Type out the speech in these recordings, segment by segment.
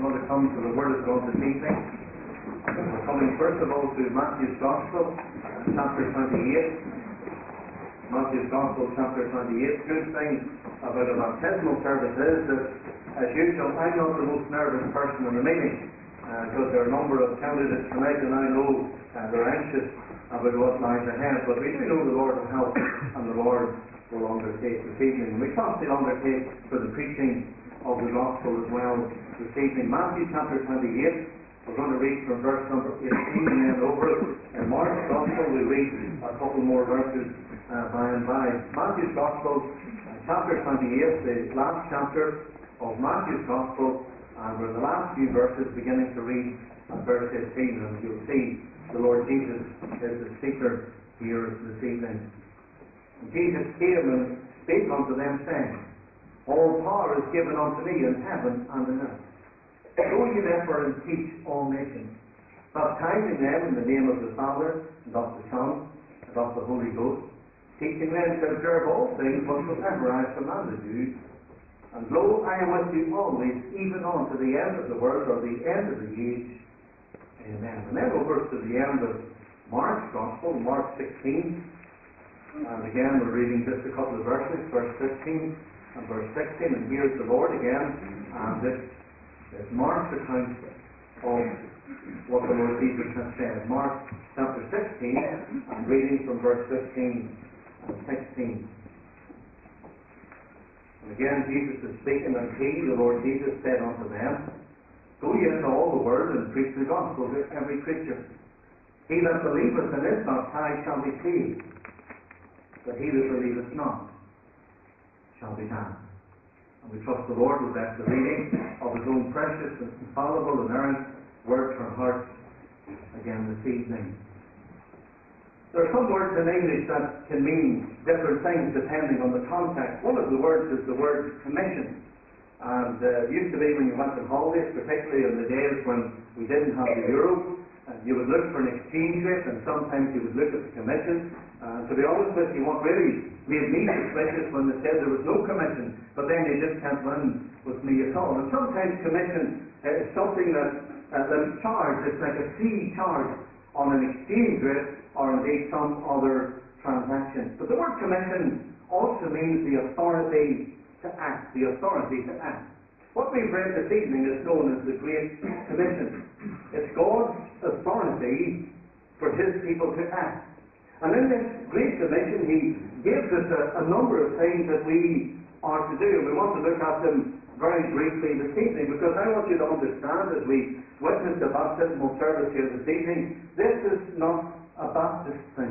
going to come to the Word of God this evening. We're coming first of all to Matthew's Gospel, chapter 28. Matthew's Gospel, chapter 28. Good thing about a baptismal service is that, as usual, I'm not the most nervous person in the meeting, because there are a number of candidates tonight, and I know they're anxious about what lies ahead. But we do know the Lord will help, and the Lord will undertake this evening. And we trust He'll undertake for the preaching of the Gospel as well this evening. Matthew chapter 28. We're going to read from verse number 18 and then over. In Mark's Gospel we read a couple more verses by and by. Matthew's Gospel, chapter 28, the last chapter of Matthew's Gospel, and we're the last few verses beginning to read at verse 15, and you'll see the Lord Jesus is the speaker here this evening. And Jesus came and spake unto them, saying, All power is given unto me in heaven and in earth. Go ye therefore and teach all nations, baptizing them in the name of the Father, and of the Son, and of the Holy Ghost, teaching them to observe all things whatsoever I have commanded you. And lo, I am with you always, even unto the end of the world, or the end of the age. Amen. And then over to the end of Mark's Gospel, Mark 16. And again, we're reading just a couple of verses, verse 15 and verse 16. And here's the Lord again. And this Mark's account of what the Lord Jesus has said. Mark chapter 16, and reading from verse 15 and 16. And again, Jesus is speaking, and He, the Lord Jesus, said unto them, Go ye into all the world and preach the gospel to every creature. He that believeth and is baptized shall be saved, but he that believeth not shall be damned. And we trust the Lord will bless the reading of His own precious and infallible and inerrant word for hearts again this evening. There are some words in English that can mean different things depending on the context. One of the words is the word commission. And it used to be when you went on holidays, particularly in the days when we didn't have the euro, you would look for an exchange rate, and sometimes you would look at the commission. To be honest with you, what really made me suspicious when they said there was no commission, but then they just can't run with me at all. And sometimes commission is something that is charged. It's like a fee charged on an exchange rate, or indeed some other transaction. But the word commission also means the authority to act. The authority to act. What we've read this evening is known as the Great Commission. It's God's authority for His people to act. And in this Great Commission, He gives us a number of things that we are to do. And we want to look at them very briefly this evening, because I want you to understand, as we witness the baptismal service here this evening, this is not a Baptist thing.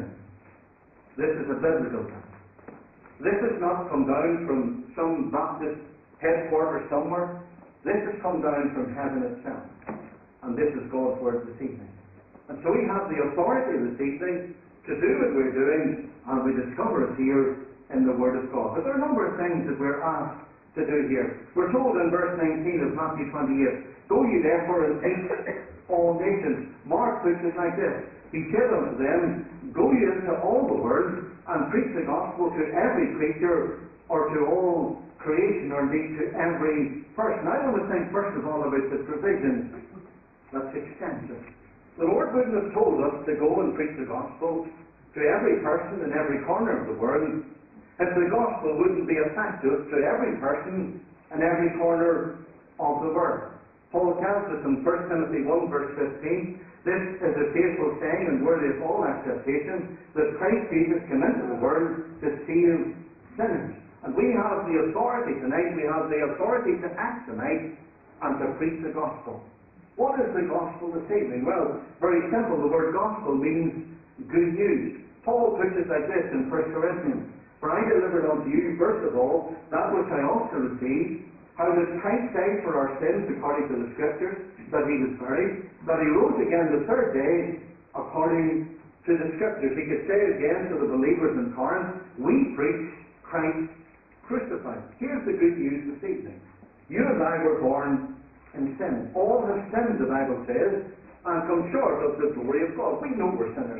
This is a biblical thing. This has not come down from some Baptist headquarters somewhere. This has come down from heaven itself. And this is God's word this evening. And so we have the authority this evening to do what we're doing, and we discover it here in the Word of God. But there are a number of things that we're asked to do here. We're told in verse 19 of Matthew 28, Go ye therefore and teach all nations. Mark puts it like this. He said unto them, Go ye into all the world and preach the gospel to every creature, or to all creation, or indeed to every person. I want to think first of all about the provision that's extensive. The Lord wouldn't have told us to go and preach the gospel to every person in every corner of the world if the gospel wouldn't be effective to every person in every corner of the world. Paul tells us in 1 Timothy 1 verse 15, this is a faithful saying and worthy of all acceptation, that Christ Jesus came into the world to save sinners. And we have the authority tonight, we have the authority to act tonight and to preach the gospel. What is the gospel this evening? Well, very simple. The word gospel means good news. Paul puts it like this in 1 Corinthians. For I delivered unto you, first of all, that which I also received, how that Christ died for our sins according to the Scriptures, that He was buried, that He rose again the third day according to the Scriptures. He could say it again to the believers in Corinth, we preach Christ crucified. Here's the good news this evening. You and I were born in sin. All have sinned, the Bible says, and come short of the glory of God. We know we're sinners.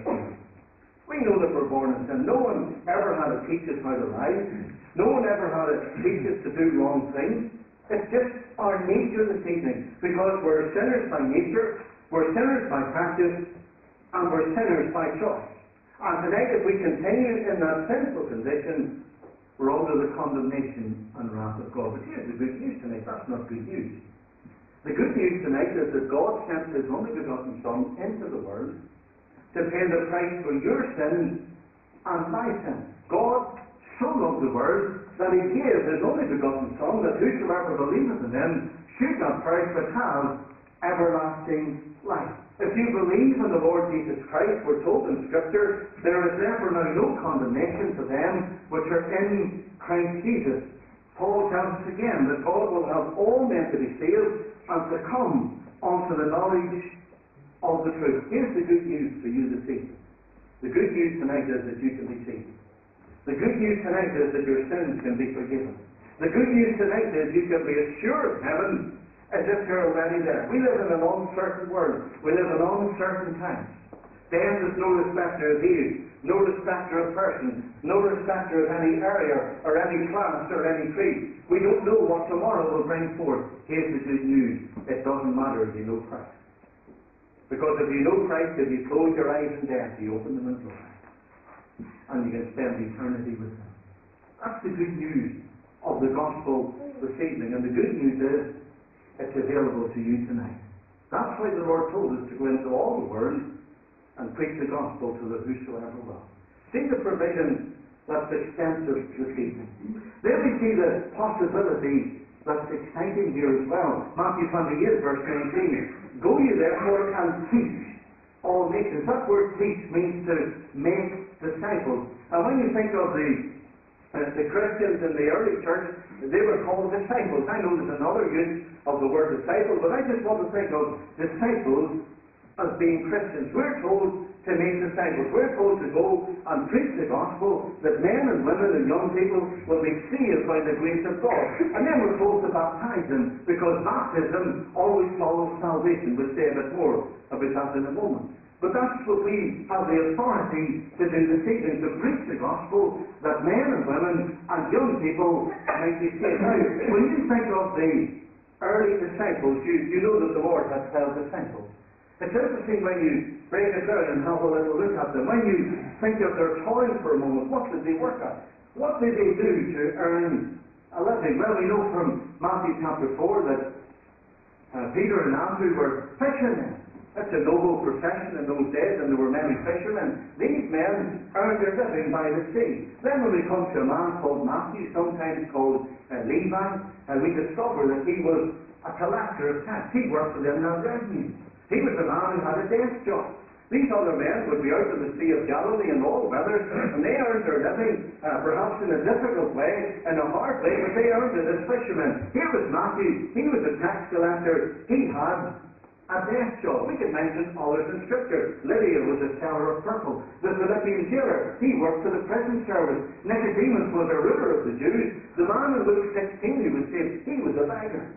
We know that we're born in sin. No one ever had to teach us how to lie. No one ever had to teach us to do wrong things. It's just our nature this evening, because we're sinners by nature, we're sinners by practice, and we're sinners by choice. And tonight, if we continue in that sinful condition, we're under the condemnation and wrath of God. But here's the good news tonight. That's not good news. The good news tonight is that God sent His only begotten Son into the world to pay the price for your sins and my sins. God so loved the world that He gave His only begotten Son, that whosoever believeth in Him should not perish but have everlasting life. If you believe in the Lord Jesus Christ, we're told in Scripture, there is therefore now no condemnation for them which are in Christ Jesus. Paul tells us again that God will have all men to be saved and to come unto the knowledge of the truth. Here's the good news for you this evening. The good news tonight is that you can be saved. The good news tonight is that your sins can be forgiven. The good news tonight is you can be assured of heaven as if you're already there. We live in an uncertain world. We live in uncertain times. Death is no respecter of age, no respecter of person, no respecter of any area or any class or any creed. We don't know what tomorrow will bring forth. Here's the good news. It doesn't matter if you know Christ. Because if you know Christ, if you close your eyes in death, you open them in life. And you can spend eternity with Him. That's the good news of the gospel this evening. And the good news is, it's available to you tonight. That's why the Lord told us to go into all the world and preach the gospel to the whosoever will. See the provision that's extensive this evening. Then we see the possibility that's exciting here as well. Matthew 28, verse 19. Go ye therefore and teach all nations. That word teach means to make disciples. And when you think of the Christians in the early church, they were called disciples. I know there's another use of the word disciple, but I just want to think of disciples as being Christians. We're told to make disciples. We're told to go and preach the gospel, that men and women and young people will be saved by the grace of God. And then we're told to baptize them, because baptism always follows salvation. We'll say a bit more about that in a moment. But that's what we have the authority to do this evening, to preach the gospel, that men and women and young people might be saved. Now, when you think of the early disciples, you know that the Lord has 12 disciples. It's interesting when you break it down and have a little look at them. When you think of their toil for a moment, what did they work at? What did they do to earn a living? Well, we know from Matthew chapter 4 that Peter and Andrew were fishermen. That's a noble profession in those days, and there were many fishermen. These men earned their living by the sea. Then when we come to a man called Matthew, sometimes called Levi, we discover that he was a collector of tax. He worked for them in revenue. He was a man who had a desk job. These other men would be out in the Sea of Galilee in all weathers, and they earned their living, perhaps in a difficult way, in a hard way, but they earned it as fishermen. Here was Matthew. He was a tax collector. He had a desk job. We could mention others in Scripture. Lydia was a seller of purple. The Philippian jailer, he worked for the prison service. Nicodemus was a ruler of the Jews. The man in Luke 16 who was saved, he was a beggar.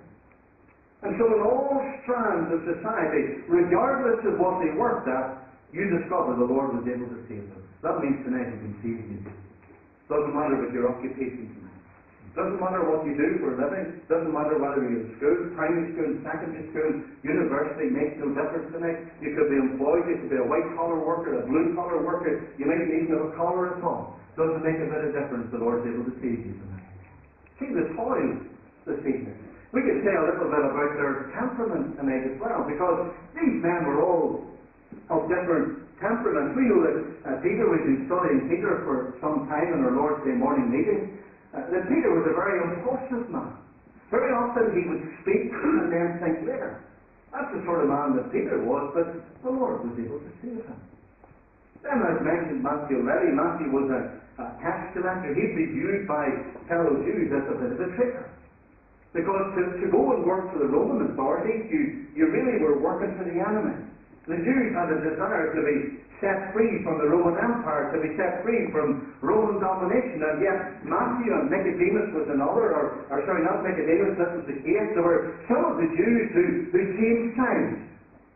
And so in all strands of society, regardless of what they worked at, you discover the Lord was able to save them. That means tonight He can save you. Doesn't matter what your occupation tonight. Doesn't matter what you do for a living. Doesn't matter whether you're in school, primary school, secondary school, university, makes no difference tonight. You could be employed, you could be a white-collar worker, a blue-collar worker. You might even have a collar at all. Doesn't make a bit of difference. The Lord's able to save you tonight. See the toil this evening. We could say a little bit about their temperament tonight as well, because these men were all of different temperaments. We know that Peter, we've been studying Peter for some time in our Lord's Day morning meeting, that Peter was a very impulsive man. Very often he would speak and then think later. That's the sort of man that Peter was, but the Lord was able to save him. Then, as mentioned Matthew already, Matthew was a tax collector. He'd be viewed by fellow Jews as a bit of a traitor. Because to go and work for the Roman authorities, you really were working for the enemy. The Jews had a desire to be set free from the Roman Empire, to be set free from Roman domination, and yet Matthew and Nicodemus was another, or sorry, not Nicodemus, this was the case. There were some of the Jews who changed sides.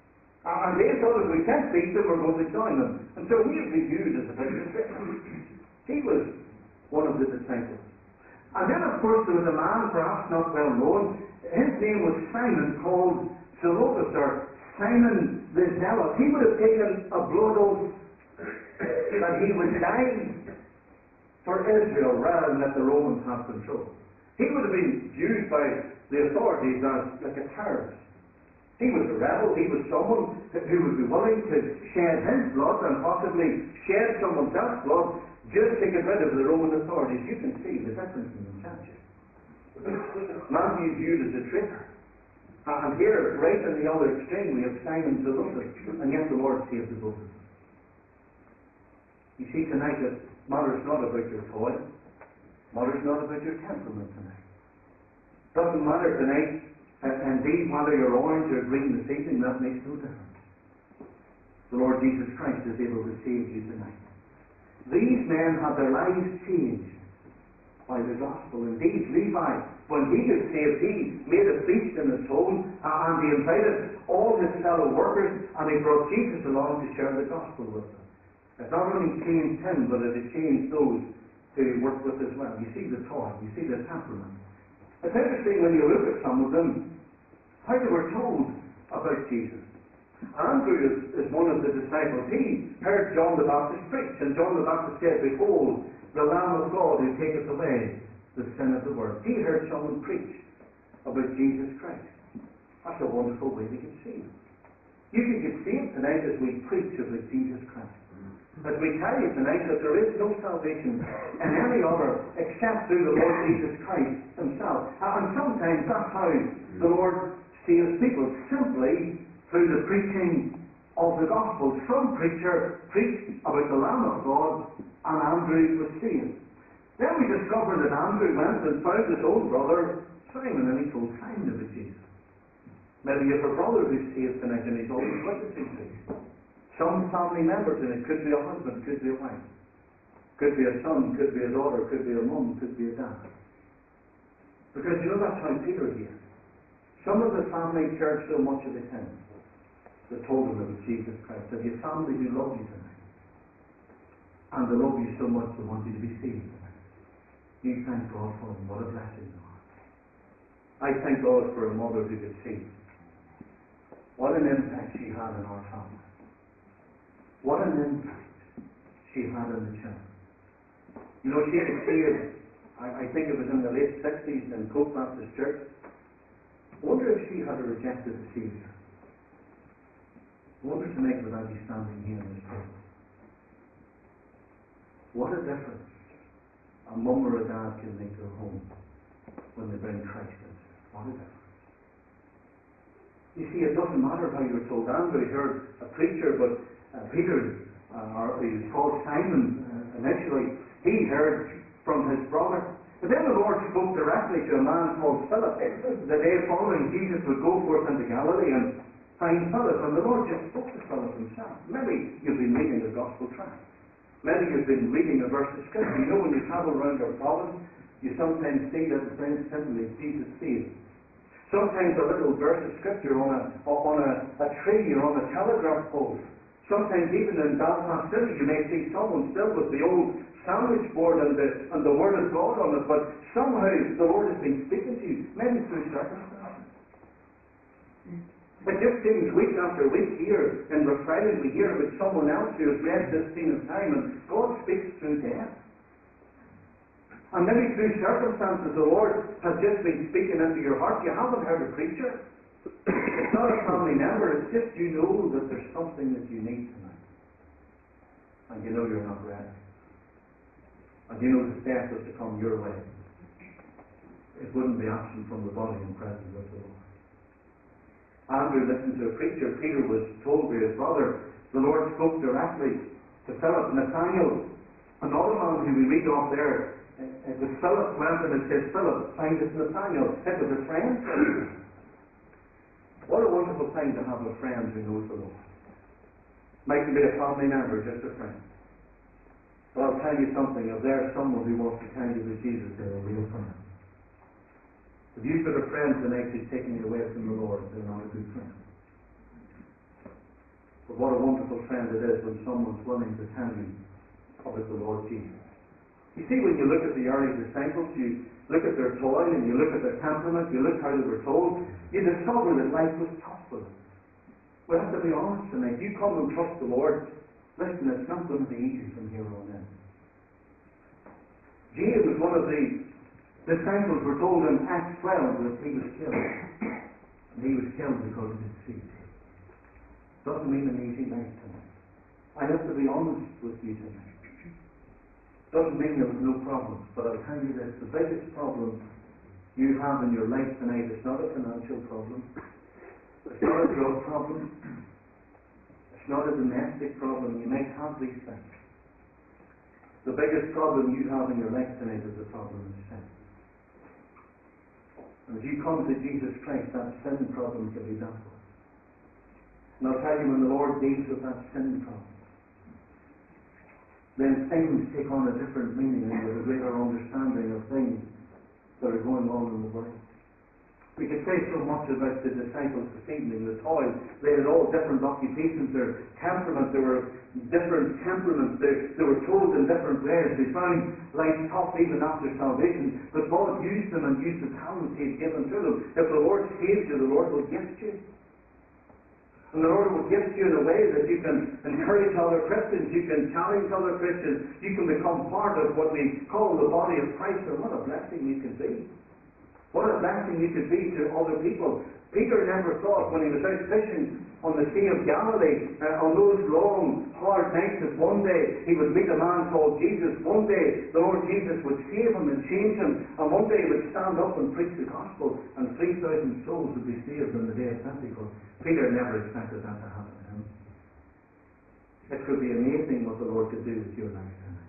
And they thought if we can't beat them, we're going to join them. And so he would be viewed as a bit of a traitor. He was one of the disciples. And then, of course, there was a man, perhaps not well known. His name was Simon, called Zelotes, or Simon the Zealot. He would have taken a blood oath that he would die for Israel rather than let the Romans have control. He would have been viewed by the authorities as like a terrorist. He was a rebel. He was someone who would be willing to shed his blood and possibly shed someone else's blood just to get rid of the Roman authorities. You can see the difference in them, can't you? Matthew viewed as a traitor. And here, right in the other extreme, we have Simon Zelotes, and yet the Lord saved the both of them. You see tonight that matters not about your toil, matters not about your temperament tonight. Doesn't matter tonight, indeed, whether you're orange or green this evening, that makes no difference. The Lord Jesus Christ is able to save you tonight. These men had their lives changed by the gospel. Indeed, Levi, when he got saved, he made a feast in his home, and he invited all his fellow workers, and he brought Jesus along to share the gospel with them. It not only changed him, but it had changed those who he worked with as well. You see the thought, you see the temperament. It's interesting when you look at some of them, how they were told about Jesus. Andrew is one of the disciples. He heard John the Baptist preach, and John the Baptist said, "Behold, the Lamb of God who taketh away the sin of the world." He heard someone preach about Jesus Christ. That's a wonderful way to get saved. You can get saved tonight as we preach about Jesus Christ. As we tell you tonight that there is no salvation in any other except through the Lord Jesus Christ himself. And sometimes that's how the Lord saves people, simply through the preaching of the gospel. Some preacher preached about the Lamb of God, and Andrew was saved. Then we discover that Andrew went and found his own brother Simon, and he told Simon about Jesus. Maybe you have a brother who's saved tonight and he's always witnessing to you. Some family members, and it could be a husband, could be a wife, could be a son, could be a daughter, could be a mum, could be a dad. Because you know that's how Peter here. Some of the family cared so much of him that told him about Jesus Christ, that your family who love you tonight, and they love you so much they want you to be saved tonight. You thank God for them. What a blessing you are. I thank God for a mother who could see what an impact she had in our family. What an impact she had on the children. You know, she had saved, I think it was in the late 60s in Cope Baptist Church. I wonder if she had rejected the Savior. I wonder tonight would I be standing here in this table. What a difference a mum or a dad can make to a home when they bring Christ into it. What a difference. You see, it doesn't matter how you were told. Andrew heard a preacher, but Peter, or he was called Simon initially, he heard from his brother. But then the Lord spoke directly to a man called Philip. The day following, Jesus would go forth into Galilee and find Philip, and the Lord just spoke to Philip himself. Maybe you've been reading the Gospel tract. Maybe you've been reading a verse of Scripture. You know, when you travel around our province, you sometimes see that the friends simply Jesus saved. Sometimes a little verse of Scripture on a tree or on a telegraph pole. Sometimes even in Belfast City you may see someone still with the old sandwich board and the Word of God on it, but somehow the Lord has been speaking to you, maybe through circumstances. It just seems week after week here in Rathfriland we hear about someone else who has read this scene of time, and God speaks through them. And maybe through circumstances the Lord has just been speaking into your heart. You haven't heard a preacher. It's not a family member, it's just you know that there's something that you need tonight. And you know you're not ready. And you know the death was to come your way. It wouldn't be absent from the body and present with the Lord. Andrew listened to a preacher. Peter was told by his brother. The Lord spoke directly to Philip. Nathaniel, another man who we read off there, it was Philip went and it says, Philip, find us Nathaniel. It was a friend. What a wonderful thing to have a friend who knows the Lord. Mightn't be a family member, just a friend. But I'll tell you something, if there's someone who wants to tell you that Jesus is a real friend. If you've got a friend tonight who's taking you away from the Lord, they're not a good friend. But what a wonderful friend it is when someone's willing to tell you about the Lord Jesus. You see, when you look at the early disciples, look at their toil and you look at their temperament, you look how they were told, you discover that life was tough for them. We have to be honest tonight. You come and trust the Lord. Listen, it's not going to be easy from here on in. James was one of the disciples were told in Acts 12 that he was killed. And he was killed because of his faith. Doesn't mean an easy life tonight. I have to be honest with you tonight. Doesn't mean there was no problems, but I'll tell you this, the biggest problem you have in your life tonight is not a financial problem. It's not a drug problem. It's not a domestic problem. You might have these things. The biggest problem you have in your life tonight is the problem of sin. And as you come to Jesus Christ, that sin problem can be dealt with. And I'll tell you, when the Lord deals with that sin problem, then things take on a different meaning and with a greater understanding of things that are going on in the world. We could say so much about the disciples this evening, the toil. They had all different occupations, their temperament, there were different temperaments, they were told in different ways. They found life tough even after salvation, but God used them and used the talents He had given to them. If the Lord saved you, the Lord will gift you. And the Lord will gift you in a way that you can encourage other Christians, you can challenge other Christians, you can become part of what we call the body of Christ, and what a blessing you can be. What a blessing you could be to other people. Peter never thought when he was out fishing on the Sea of Galilee, on those long, hard nights, that one day he would meet a man called Jesus. One day the Lord Jesus would save him and change him, and one day he would stand up and preach the gospel, and 3,000 souls would be saved on the day of Pentecost. Peter never expected that to happen to him. It could be amazing what the Lord could do with your life tonight.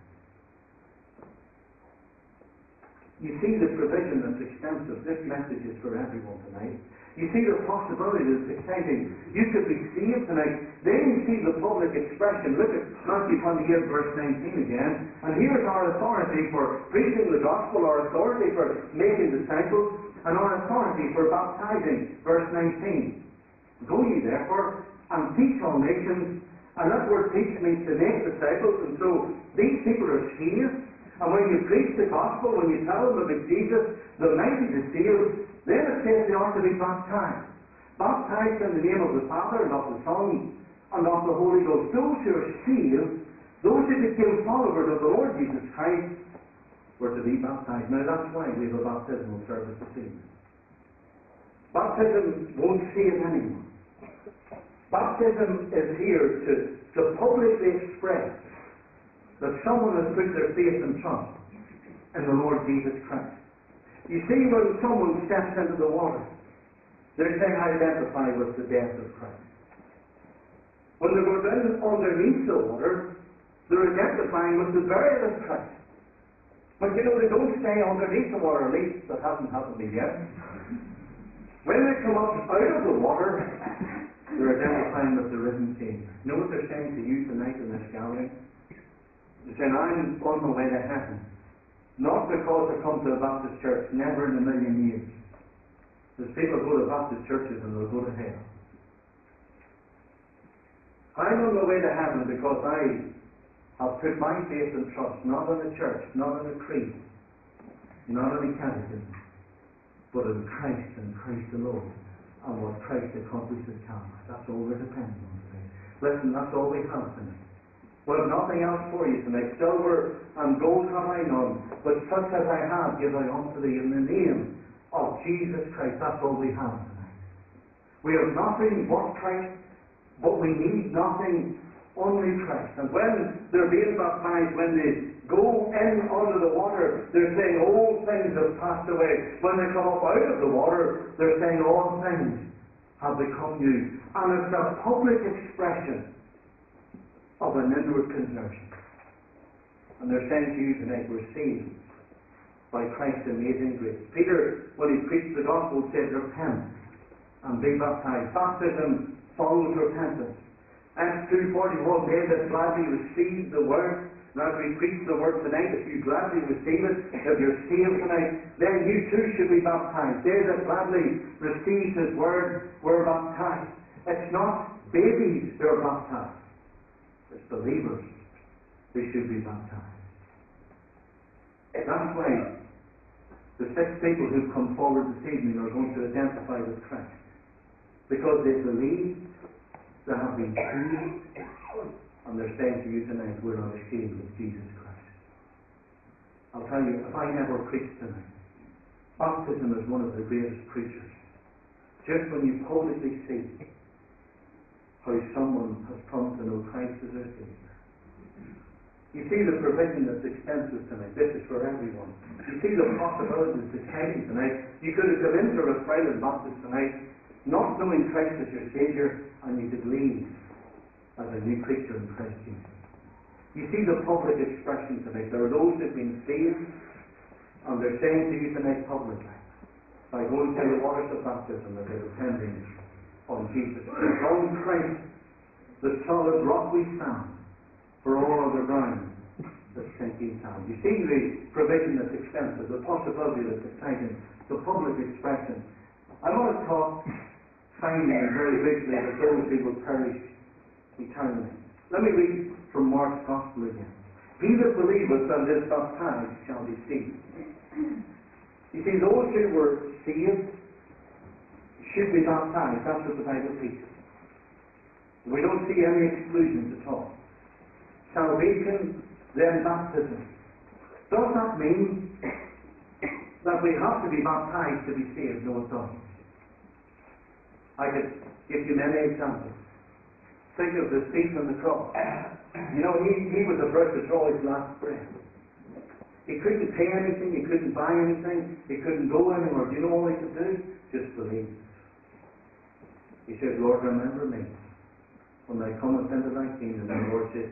You see the provision that's extensive. This message is for everyone tonight. You see the possibility that's exciting. You could be saved tonight. Then you see the public expression. Look at Matthew 28 verse 19 again. And here's our authority for preaching the gospel, our authority for making disciples, and our authority for baptizing. Verse 19. Go ye therefore and teach all nations. And that word teach means to make disciples. And so these people are saved. And when you preach the gospel, when you tell them about Jesus, the mighty to save, then it says they ought to be baptized. Baptized in the name of the Father, and of the Son, and of the Holy Ghost. Those who are saved, those who became followers of the Lord Jesus Christ, were to be baptized. Now that's why we have a baptismal service this evening. Baptism won't save anyone. Baptism is here to publicly express that someone has put their faith and trust in the Lord Jesus Christ. You see, when someone steps into the water, they're saying, I identify with the death of Christ. When they go down underneath the water, they're identifying with the burial of Christ. But you know, they don't stay underneath the water, at least that hasn't happened to me yet. When they come up out of the water, they're identifying with the risen Savior. You know what they're saying to you tonight in this gallery? They're saying, I'm on my way to heaven. Not because I come to a Baptist church, never in a million years. There's people go to Baptist churches and they'll go to hell. I'm on my way to heaven because I have put my faith and trust not in a church, not in a creed, not in a catechism, but in Christ and Christ alone, and what Christ accomplished at Calvary. That's all we're depending on today. Listen, that's all we have tonight. We have nothing else for you tonight. Silver and gold have I none, but such as I have give I unto thee in the name of Jesus Christ. That's all we have tonight. We have nothing but Christ, but we need nothing, only Christ. And when they're being baptized, when they go in under the water, they're saying all things have passed away. When they come up out of the water, they're saying all things have become new. And it's a public expression of an inward conversion. And they're saying to you tonight, we're saved by Christ's amazing grace. Peter, when he preached the gospel, said, repent and be baptized. Baptism follows repentance. Acts 2:41, they that gladly received the word. Now, as we preach the word tonight, if you gladly receive it, if you're saved tonight, then you too should be baptized. They that gladly received his word were baptized. It's not babies who are baptized. It's believers who should be baptized. That's why The 6 people who've come forward this evening are going to identify with Christ because they believe they have been saved, and they're saying to you tonight, we're not ashamed of Jesus Christ. I'll tell you, if I never preached tonight, baptism is one of the greatest preachers. Just when you publicly see how someone has come to know Christ as their Savior. You see the provision that's extensive tonight. This is for everyone. You see the possibilities that's exciting tonight. You could have come into a private baptist tonight, not knowing Christ as your Saviour, and you could leave as a new creature in Christ Jesus. You see the public expression tonight. There are those who have been saved, and they're saying to you tonight publicly, by going through the waters of baptism, that they're depending on Jesus. On Christ, the solid rock we stand, for all other ground that's sinking sand. You see the provision that's extensive, the possibility that's exciting, the public expression. I want to talk finally and very briefly about those who will perish eternally. Let me read from Mark's Gospel again. He that believeth and is baptized shall be saved. You see, those who were saved should be baptized. That's what the Bible teaches. We don't see any exclusions at all. Salvation, then baptism. Does that mean that we have to be baptized to be saved? No, it doesn't. I could give you many examples. Think of the thief on the cross. You know, he was about to draw his last breath. He couldn't pay anything, he couldn't buy anything, he couldn't go anywhere. Do you know all he could do? Just believe. He said, Lord, remember me when thou comest into thy kingdom. And the Lord says,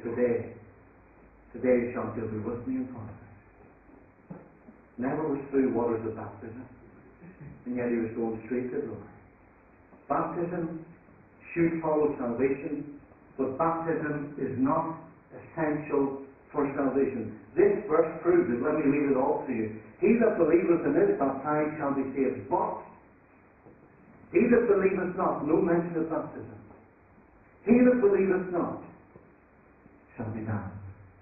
today shalt thou be with me in paradise. Never was through waters of baptism, and yet he was going straight to glory. Baptism should follow salvation, but baptism is not essential for salvation. This verse proves it. Let me read it all to you. He that believeth and is baptized shall be saved, but he that believeth not, no mention of baptism. He that believeth not shall be damned.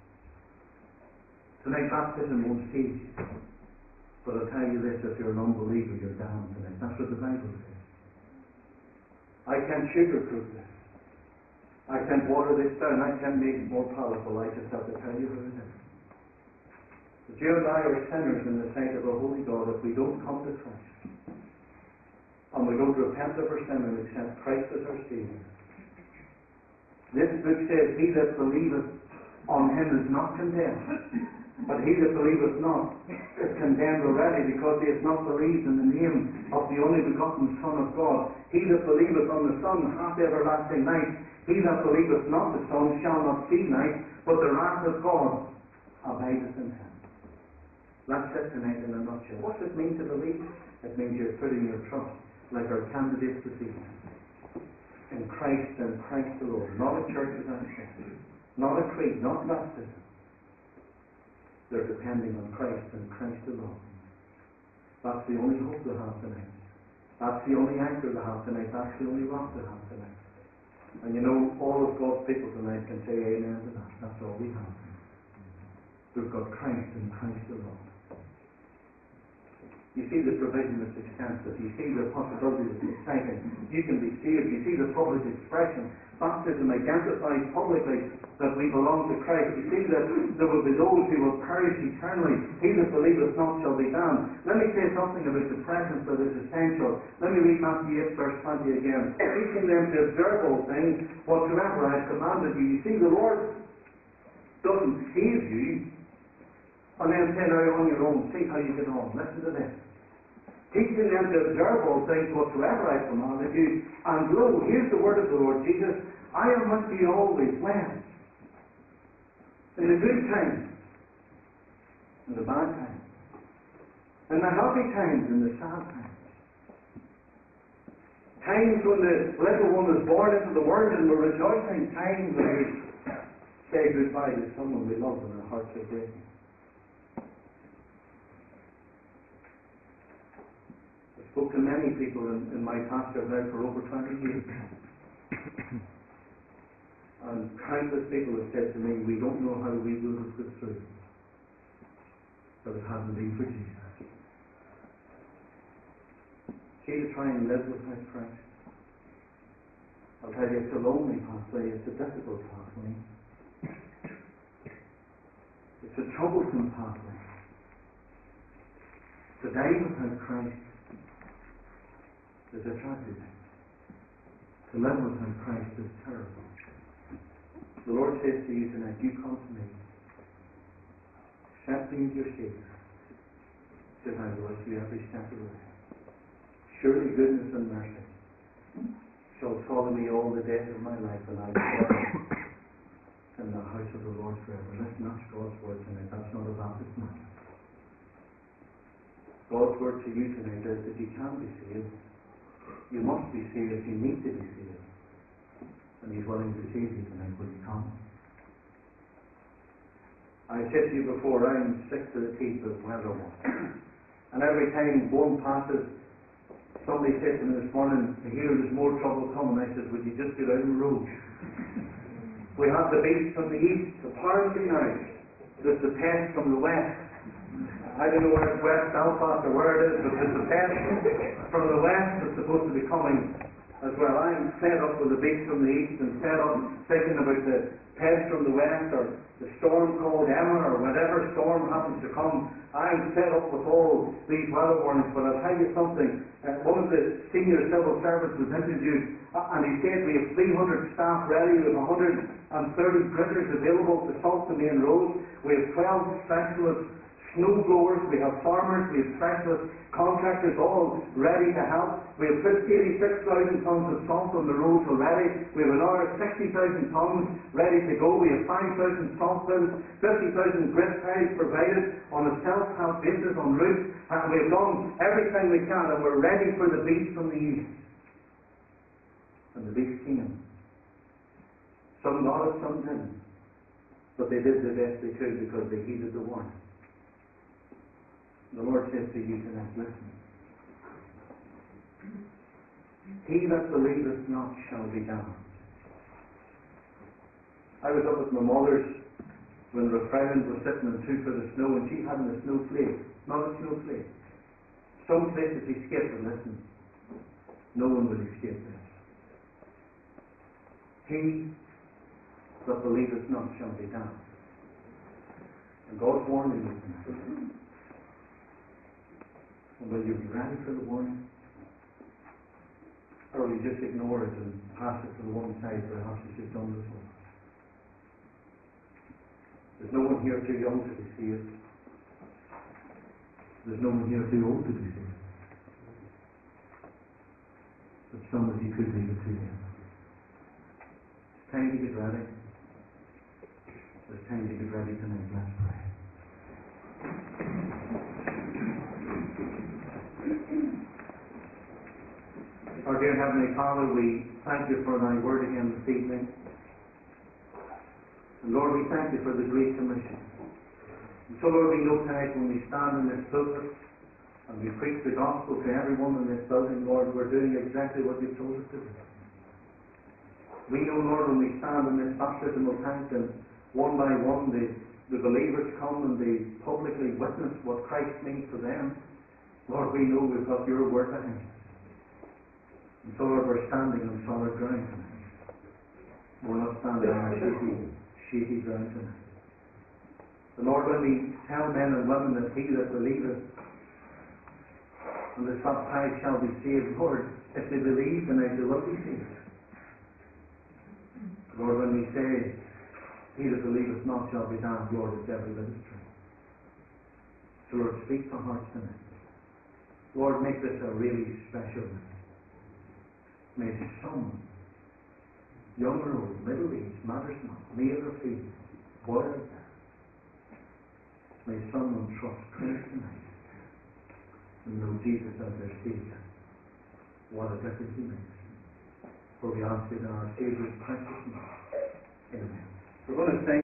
Tonight baptism won't save you. But I'll tell you this, if you're an unbeliever, you're damned tonight. That's what the Bible says. I can't sugarcoat this. I can't water this down. I can't make it more powerful. I just have to tell you who it is. But you and I are sinners in the sight of a holy God if we don't come to Christ. And we don't repent of our sin and accept Christ as our Saviour. This book says, he that believeth on him is not condemned. But he that believeth not is condemned already, because he hath not believed in the name of the only begotten Son of God. He that believeth on the Son hath everlasting life. He that believeth not the Son shall not see life, but the wrath of God abideth in him. That's it tonight in a nutshell. What does it mean to believe? It means you're putting your trust, like our candidates this evening, in Christ and Christ alone. Not a church as I'm saying, not a creed, not baptism. They're depending on Christ and Christ alone. That's the only hope they have tonight. That's the only anchor they have tonight. That's the only rock they have tonight. And you know, all of God's people tonight can say amen to that. That's all we have. We've got Christ and Christ alone. You see the provision that's extensive. You see the possibility that's exciting. You can be saved. You see the public expression. Baptism identifies publicly that we belong to Christ. You see that there will be those who will perish eternally. He that believeth not shall be damned. Let me say something about the presence that is essential. Let me read Matthew 8 verse 20 again. Teaching them to observe all things whatsoever I have commanded you. You see, the Lord doesn't save you and then say, now on your own, see how you get on. Listen to this. Teaching them to observe all things whatsoever I commanded you. And lo, here's the word of the Lord Jesus. I am with you always. When? In the good times. In the bad times. In the happy times. In the sad times. Times when the little one is born into the world and we're rejoicing. Times when we say goodbye to someone we love and our hearts are breaking. Spoke to many people in my pastorate now for over 20 years. And countless people have said to me, we don't know how we will have got through. But it hasn't been for Jesus. See, to try and live without Christ. I'll tell you, it's a lonely pathway, it's a difficult pathway. It's a troublesome pathway. To die without Christ is a tragedy. To live without Christ is terrible. The Lord says to you tonight, you come to me. Accept me as your Savior. Says, I will with you every step of the way. Surely goodness and mercy shall follow me all the days of my life, and I will dwell in the house of the Lord forever. Listen, that's God's word tonight. That's not a Baptist matter. God's word to you tonight is that you can be saved. You must be saved. You need to be saved. And He's willing to save you tonight when you come. I said to you before, I'm sick to the teeth of weather one. And every time one passes, somebody said to me this morning, I hear there's more trouble coming. I said, would you just get out of the road? We have the beast from the east, apparently now. There's the pest from the west. I don't know where it's West Belfast or where it is, but there's the pest from the west that's supposed to be coming as well. I'm fed up with the beast from the east and fed up thinking about the pest from the west or the storm called Emma or whatever storm happens to come. I'm fed up with all these weather warnings, but I'll tell you something. One of the senior civil servants was interviewed and he said we have 300 staff ready, we have 130 printers available to salt the main roads, we have 12 specialists snow blowers, we have farmers, we have specialist contractors all ready to help. We have 86,000 tons of salt on the roads already. We have another 60,000 tons ready to go. We have 5,000 salt bins, 50,000 grit piles provided on a self-help basis on routes. And we have done everything we can and we're ready for the beast from the east. And the beast came. Some got it, some didn't. But they did the best they could because they heeded the warning. The Lord says to you tonight, listen. He that believeth not shall be damned. I was up at my mother's when Refrain was sitting and 2 foot of snow and she hadn't a snowflake. Not a snowflake. Some places escape, but listen. No one will escape this. He that believeth not shall be damned. And God's warning you tonight. And will you be ready for the warning? Or will you just ignore it and pass it to the one side perhaps as you've done before? There's no one here too young to be saved. There's no one here too old to be saved. But some of you could leave it too late. It's time to get ready. It's time to get ready tonight. Let's pray. Our dear Heavenly Father, we thank you for thy word again this evening. And Lord, we thank you for the Great Commission. And so Lord, we know tonight when we stand in this pulpit and we preach the gospel to everyone in this building, Lord, we're doing exactly what you've told us to do. We know, Lord, when we stand in this baptismal tank and one by one the believers come and they publicly witness what Christ means to them, Lord, we know we've got your word behind us. And so, Lord, we're standing on solid ground tonight. We're not standing on shaky ground tonight. The Lord, when we tell men and women that he that believeth and is baptized shall be saved, Lord, if they believe, then they will be saved. Lord, when we say, he that believeth not shall be damned, Lord, it's every bit as true. So, Lord, speak to hearts tonight. Lord, make this a really special night. May some, young or old, middle age, matters not, male or female, boy or girl, may someone trust Christ tonight and know Jesus as their Saviour. What a difference he makes. For we ask it in our Saviour's precious name. Amen. We're going to sing.